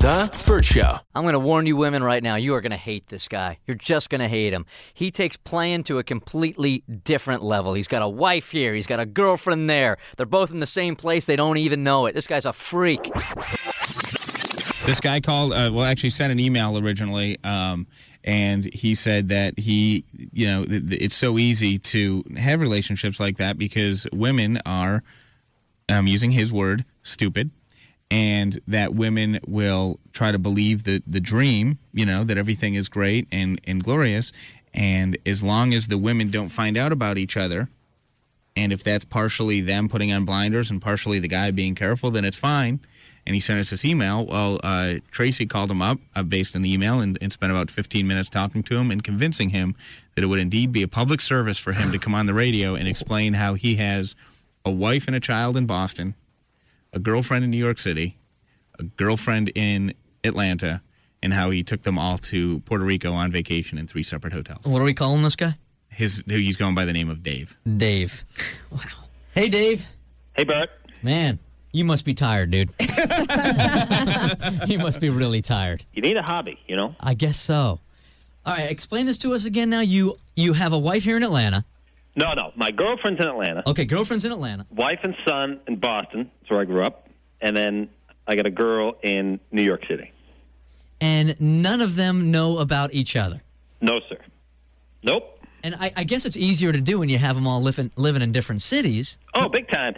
The Bert Show. I'm going to warn you women right now, you are going to hate this guy. You're just going to hate him. He takes playing to a completely different level. He's got a wife here. He's got a girlfriend there. They're both in the same place. They don't even know it. This guy's a freak. This guy called, actually sent an email originally, and he said that it's so easy to have relationships like that because women are, using his word, stupid. And that women will try to believe the dream, that everything is great and glorious. And as long as the women don't find out about each other, and if that's partially them putting on blinders and partially the guy being careful, then it's fine. And he sent us this email. Well, Tracy called him up based on the email and spent about 15 minutes talking to him and convincing him that it would indeed be a public service for him to come on the radio and explain how he has a wife and a child in Boston, a girlfriend in New York City, a girlfriend in Atlanta, and how he took them all to Puerto Rico on vacation in 3 separate hotels. What are we calling this guy? He's going by the name of Dave. Dave. Wow. Hey, Dave. Hey, Bert. Man, you must be tired, dude. You must be really tired. You need a hobby, I guess so. All right, explain this to us again now. You have a wife here in Atlanta. No. My girlfriend's in Atlanta. Okay, girlfriend's in Atlanta. Wife and son in Boston. That's where I grew up. And then I got a girl in New York City. And none of them know about each other? No, sir. Nope. And I guess it's easier to do when you have them all living in different cities. Oh, big time.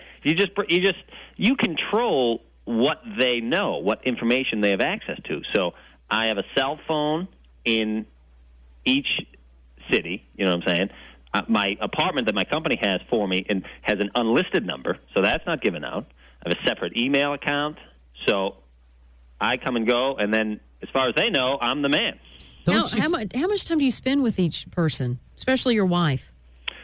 You control what they know, what information they have access to. So I have a cell phone in each city, you know what I'm saying? My apartment that my company has for me has an unlisted number, so that's not given out. I have a separate email account, so I come and go, and then as far as they know, I'm the man. How much time do you spend with each person, especially your wife?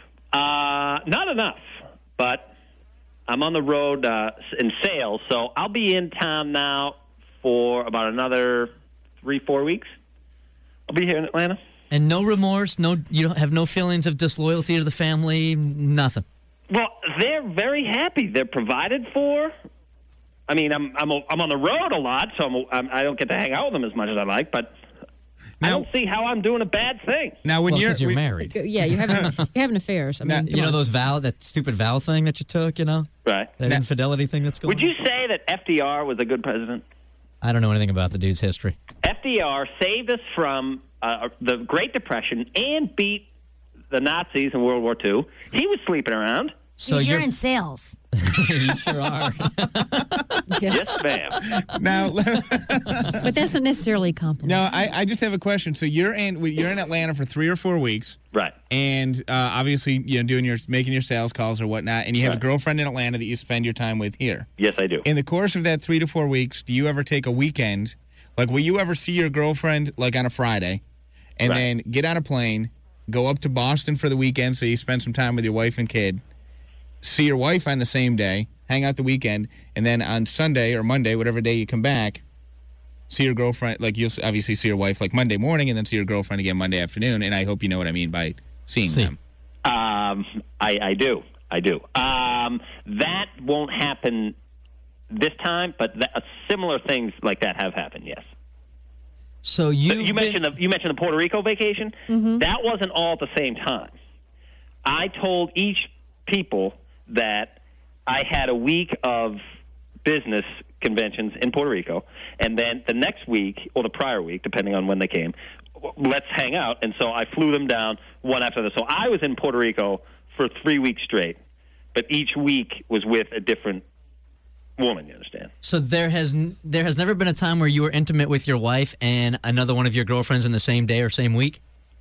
Not enough, but I'm on the road in sales, so I'll be in town now for about another 3-4 weeks. I'll be here in Atlanta. And no remorse, you don't have no feelings of disloyalty to the family, nothing. Well, they're very happy. They're provided for. I mean, I'm on the road a lot, so I don't get to hang out with them as much as I like. But now, I don't see how I'm doing a bad thing. Now, you're married, yeah, you're having affairs. I mean, that stupid vow thing that you took, right? That infidelity thing that's going. Would you say that FDR was a good president? I don't know anything about the dude's history. FDR saved us from the Great Depression and beat the Nazis in World War II. He was sleeping around. So you're in sales. You sure are. Yes, ma'am. Now, but that's not necessarily a compliment. No, I just have a question. So you're in Atlanta for 3 or 4 weeks, right? And obviously, making your sales calls or whatnot, and you have a girlfriend in Atlanta that you spend your time with here. Yes, I do. In the course of that 3 to 4 weeks, do you ever take a weekend? Like, will you ever see your girlfriend like on a Friday, and then get on a plane, go up to Boston for the weekend, so you spend some time with your wife and kid? See your wife on the same day, hang out the weekend, and then on Sunday or Monday, whatever day you come back, see your girlfriend. Like, you'll obviously see your wife like Monday morning, and then see your girlfriend again Monday afternoon. And I hope you know what I mean by seeing them. I do. That won't happen this time, but similar things like that have happened. Yes. So you mentioned the Puerto Rico vacation. Mm-hmm. That wasn't all at the same time. I told each people that I had a week of business conventions in Puerto Rico, and then the next week, or the prior week, depending on when they came, let's hang out. And so I flew them down one after the other. So I was in Puerto Rico for 3 weeks straight, but each week was with a different woman, you understand? So there has never been a time where you were intimate with your wife and another one of your girlfriends in the same day or same week?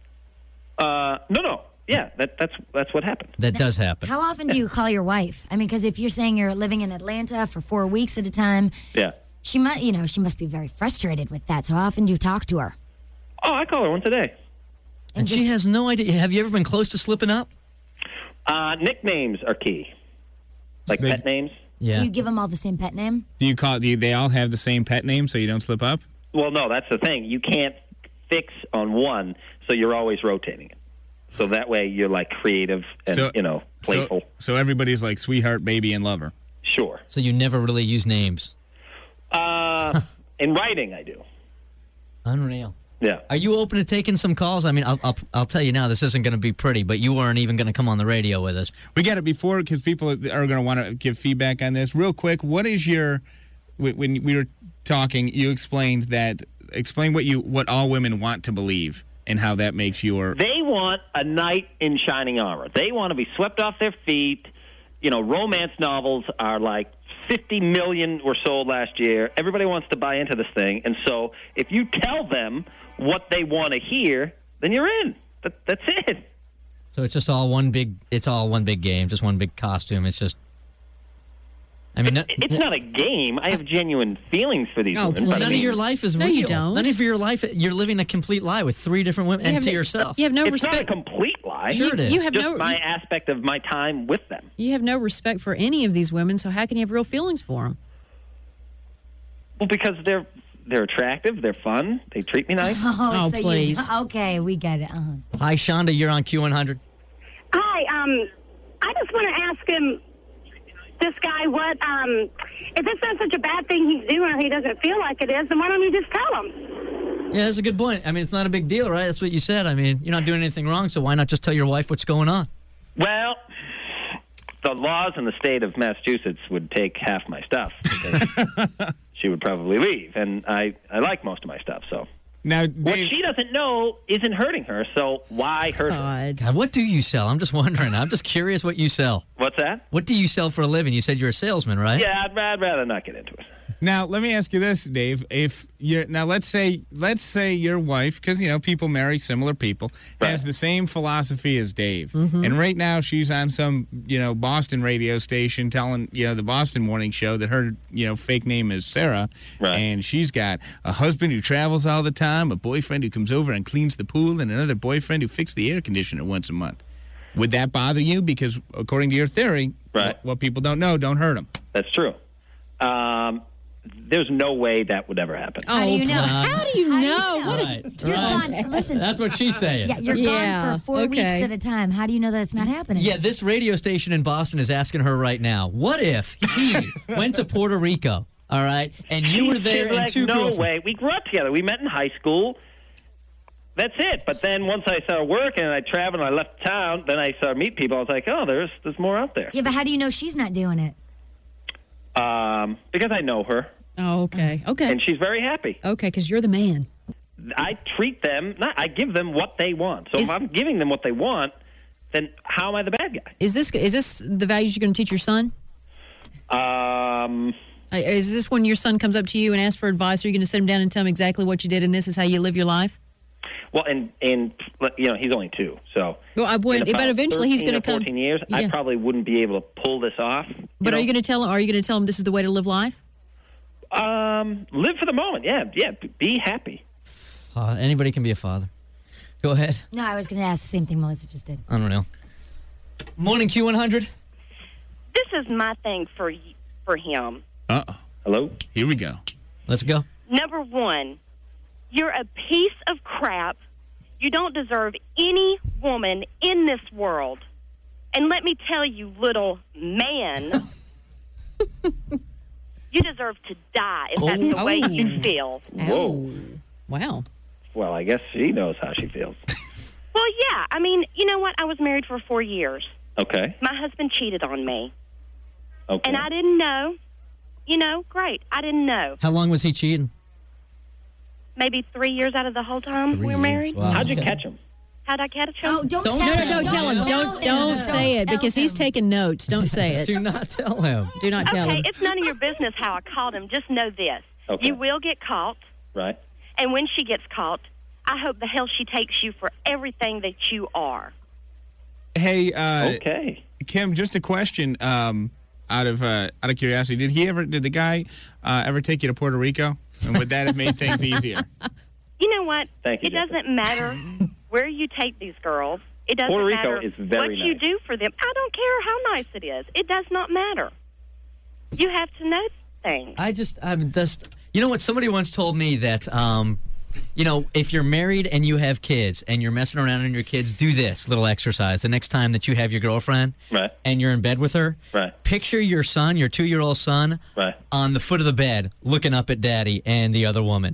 No. Yeah, that's what happened. That does happen. How often do you call your wife? I mean, because if you're saying you're living in Atlanta for 4 weeks at a time, yeah, she must be very frustrated with that. So how often do you talk to her? Oh, I call her once a day. And she has no idea. Have you ever been close to slipping up? Nicknames are key, like pet names. Yeah. So you give them all the same pet name? Do they all have the same pet name so you don't slip up? Well, no, that's the thing. You can't fix on one, so you're always rotating it. So that way you're like creative and, playful. So everybody's like sweetheart, baby, and lover. Sure. So you never really use names? In writing, I do. Unreal. Yeah. Are you open to taking some calls? I mean, I'll tell you now, this isn't going to be pretty, but you weren't even going to come on the radio with us. We got it before because people are going to want to give feedback on this. Real quick, what is your, when we were talking, you explain what all women want to believe and how that makes your... They want a knight in shining armor. They want to be swept off their feet. You know, romance novels are like 50 million were sold last year. Everybody wants to buy into this thing. And so if you tell them what they want to hear, then you're in. That's it. So it's just all one big game, just one big costume. It's just... I mean, it's not a game. I have genuine feelings for these women. None of your life is real. No, you don't. None of your life, you're living a complete lie with 3 different women and to yourself. You have no it's respect. not a complete lie. Sure it is. You have just my aspect of my time with them. You have no respect for any of these women, so how can you have real feelings for them? Well, because they're attractive, they're fun, they treat me nice. Oh, so please. Okay, we get it. Hi, Shonda. You're on Q100. Hi, I just want to ask him, this guy, what, if it's not such a bad thing he's doing or he doesn't feel like it is, then why don't you just tell him? Yeah, that's a good point. I mean, it's not a big deal, right? That's what you said. I mean, you're not doing anything wrong, so why not just tell your wife what's going on? Well, the laws in the state of Massachusetts would take half my stuff because she would probably leave, and I like most of my stuff, so... Now, Dave, what she doesn't know isn't hurting her, so why hurt her? God, what do you sell? I'm just wondering. I'm just curious what you sell. What's that? What do you sell for a living? You said you're a salesman, right? Yeah, I'd rather not get into it. Now, let me ask you this, Dave. If you're let's say your wife, because people marry similar people, has the same philosophy as Dave, and right now she's on some Boston radio station telling the Boston morning show that her fake name is Sarah, and she's got a husband who travels all the time, a boyfriend who comes over and cleans the pool, and another boyfriend who fixes the air conditioner once a month. Would that bother you? Because according to your theory, what people don't know don't hurt them. That's true. There's no way that would ever happen. How do you know? How do you know? What you're gone. Listen, that's what she's saying. Yeah, you're gone for 4 weeks at a time. How do you know that it's not happening? Yeah, this radio station in Boston is asking her right now, what if he went to Puerto Rico, all right, and you were there and two girlfriends? No way. We grew up together. We met in high school. That's it. But then once I started working and I traveled and I left town, then I started meeting people. I was like, oh, there's more out there. Yeah, but how do you know she's not doing it? Because I know her. Oh, okay. Okay. And she's very happy. Okay, because you're the man. I treat them, I give them what they want. So if I'm giving them what they want, then how am I the bad guy? Is this the values you're going to teach your son? Is this when your son comes up to you and asks for advice? Are you going to sit him down and tell him exactly what you did and this is how you live your life? Well, and he's only 2, so. Well, I would, but eventually he's going to come. 14 years, I probably wouldn't be able to pull this off. But are you going to tell him? Are you going to tell him this is the way to live life? Live for the moment. Yeah. Be happy. Anybody can be a father. Go ahead. No, I was going to ask the same thing Melissa just did. I don't know. Morning Q100. This is my thing for him. Uh-oh. Hello? Here we go. Let's go. Number 1, you're a piece of crap. You don't deserve any woman in this world. And let me tell you, little man, you deserve to die if that's the way you feel. Whoa. Wow. Well, I guess she knows how she feels. Well, yeah. I mean, you know what? I was married for 4 years. Okay. My husband cheated on me. Okay. And I didn't know. Great. I didn't know. How long was he cheating? Maybe 3 years out of the whole time we were married. Wow. How'd you catch him? How'd I catch him? Oh, don't tell No, him. don't tell him. Don't say it because he's taking notes. Don't say it. Do not tell him. Do not tell Okay, him. it's none of your business how I caught him. Just know this. Okay. You will get caught, Right. and when she gets caught, I hope the hell she takes you for everything that you are. Hey, Okay. Kim, just a question. Out of curiosity, did the guy ever take you to Puerto Rico? And would that have made things easier? You know what? Thank you, It doesn't matter where you take these girls. It doesn't Puerto Rico matter is very what you nice. do for them. I don't care how nice it is. It does not matter. You have to know things. You know what? Somebody once told me that You know, if you're married and you have kids and you're messing around on your kids, do this little exercise. The next time that you have your girlfriend and you're in bed with her, picture your son, your 2-year-old son, on the foot of the bed looking up at daddy and the other woman.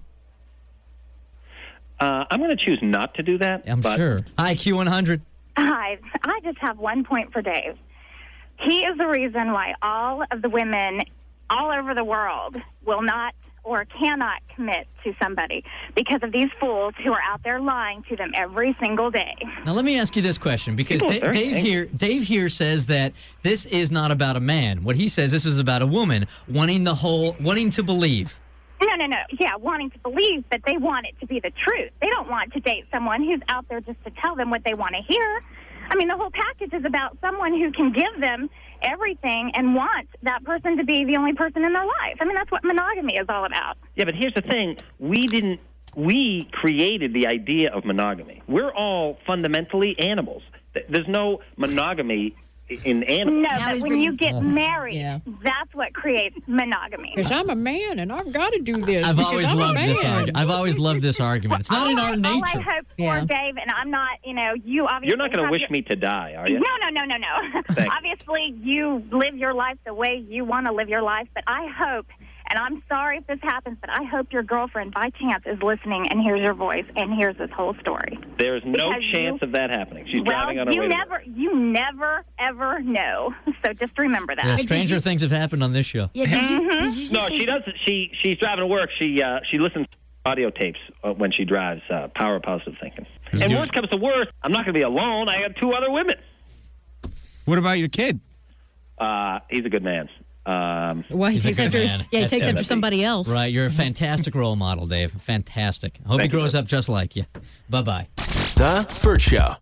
I'm going to choose not to do that. I'm sure. Hi, Q100. Hi. I just have 1 point for Dave. He is the reason why all of the women all over the world will not or cannot commit to somebody, because of these fools who are out there lying to them every single day. Now, let me ask you this question, because Dave here says that this is not about a man. What he says, this is about a woman wanting to believe. No. Yeah, wanting to believe, but they want it to be the truth. They don't want to date someone who's out there just to tell them what they want to hear. I mean, the whole package is about someone who can give them everything and want that person to be the only person in their life. I mean, that's what monogamy is all about. Yeah, but here's the thing. We created the idea of monogamy. We're all fundamentally animals. There's no monogamy in animals. No, but when you get married, that's what creates monogamy. Because I'm a man and I've got to do this. I've always loved this argument. I've always loved this argument. It's not in our nature. All I hope for, Dave, and I'm not, you obviously... You're not going to wish me to die, are you? No. Obviously, you live your life the way you want to live your life, but I hope, and I'm sorry if this happens, but I hope your girlfriend, by chance, is listening and hears your voice and hears this whole story. There's no chance of that happening. She's driving on her way. You never, ever know. So just remember that. Yeah, stranger things have happened on this show. Yeah, did you No, she doesn't. She's driving to work. She listens to audio tapes when she drives. Power of positive thinking. And worst comes to worst, I'm not going to be alone. I got 2 other women. What about your kid? He's a good man. Well, he takes after somebody else. Right, you're a fantastic role model, Dave. Fantastic. I hope he grows up just like you. Bye-bye. The Bert Show.